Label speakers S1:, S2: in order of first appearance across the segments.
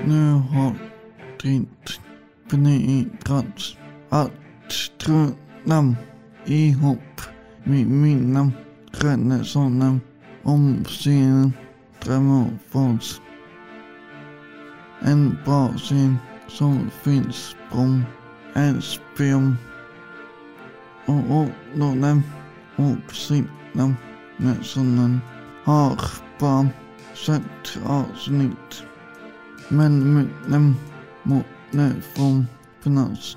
S1: Nøhold drint benedret at trønam i håb minam grønne sonam omsiden drømmer fors. En basin som finns brom Asbium og dem og sinam med sonen har barn sett avsnitt men dem må ned from finans.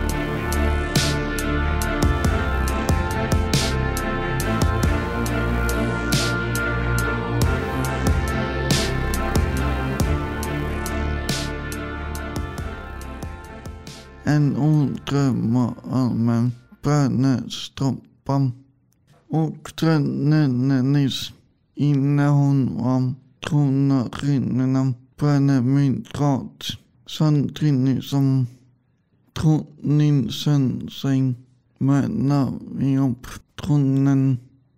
S1: En drømmer allmän bönestrumpan och drömmenis innan hon var tronarinnarna bönemyntrat sandrinni som troninsen sig menar vi upp tronen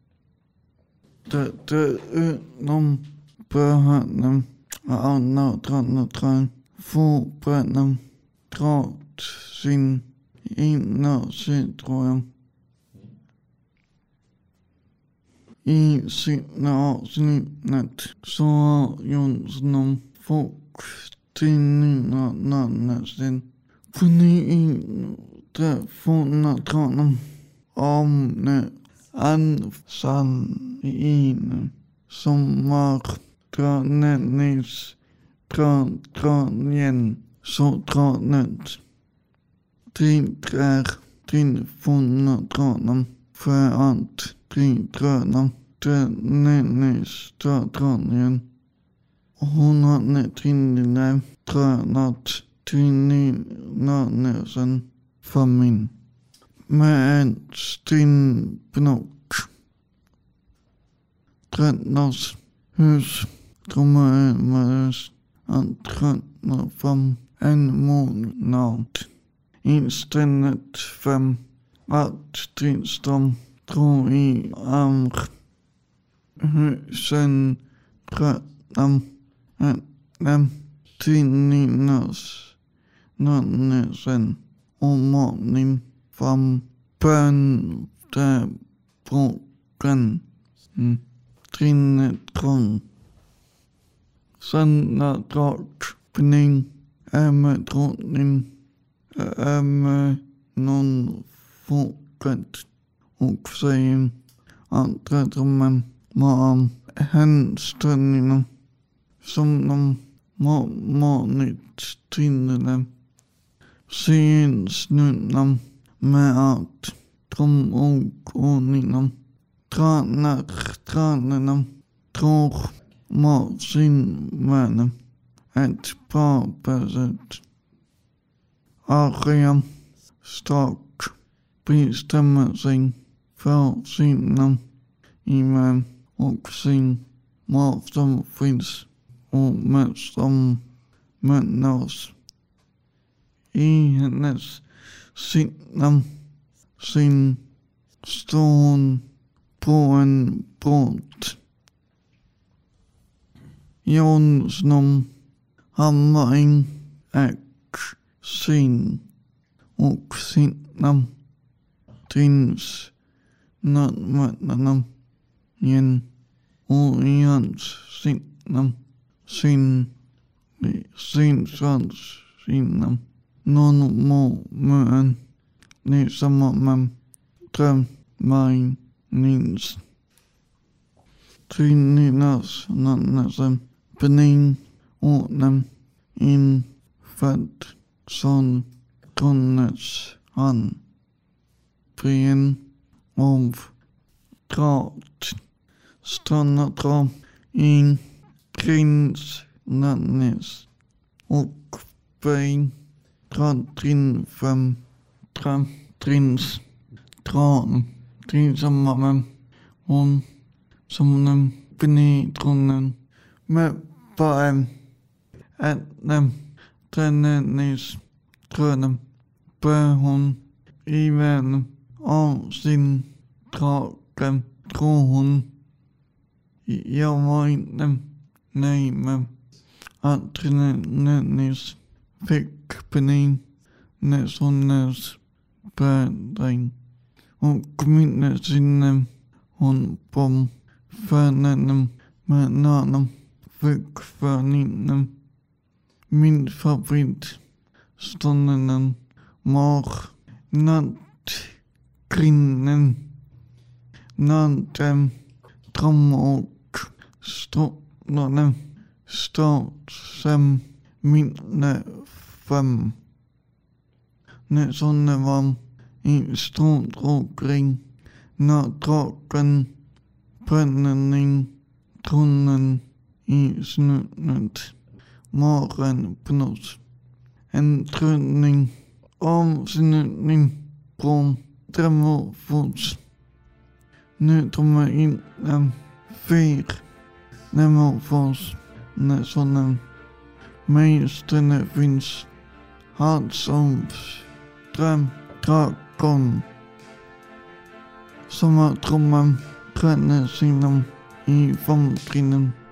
S1: det utom bönen och andra trön få bönen drat sin innersidrøm. I sine avsnittet så har Jonsson om folk tidningarna sin funnet funnet om ansanningen som var dranennis dranjen så dranet. Din funnet dranen för att din dröna dranennis dranjen. Hon hade trinne drönat trinninanesen familj med en stinn bnock. Drönas hus drömmades att dröna fram en månad. Instället fem att Strindström drog i amr. Husen dröna dem tidningarnas nannesen och morgon fram bön där broken trinnet kron. Sanna dragning med drottning med någon folket och säger andra drömmen var hänsträndningen som de morgonigt trinade sen snunna med att dröm och ordningen tranerna tror mot sin vänner ett par besätt. Ariam stark bestämmer sig för sina imam och sin mat som finns och med som männas i hennes sinnam sin stånd på en båt. Jonsson hammaren sin och sinnam trins namnarna igen och i hans sinnam sin svans sinnam någon mån ni samma man drömmar nins trinninas nannesen bening ordnem infödd son kunnets han prien av drat stanna dra in prins nannes och bein trin fem trins dran trin samma hon som den benedrunnen med barn at dem drennes drønne bør hun i verden og sin drage tror hun jeg var dem nemme adrenalinis vægtbening, næsonæs bedring, og kommune sine hun bom færnene med navnet vægtførnene. Min favorit stunden mor nat grinden nat drømmer strålende stort som mine fem. Næserne var en stor drukring, når drukken brændning trunden i snødet. Morgen pnus. En trødning om snødning brum drømmerfods. Nødrummer ind af fyr nemmerfods. Næserne mestrene findes hardt som drøm dragon. Sommertrummer brænder sinem i formtrinnen.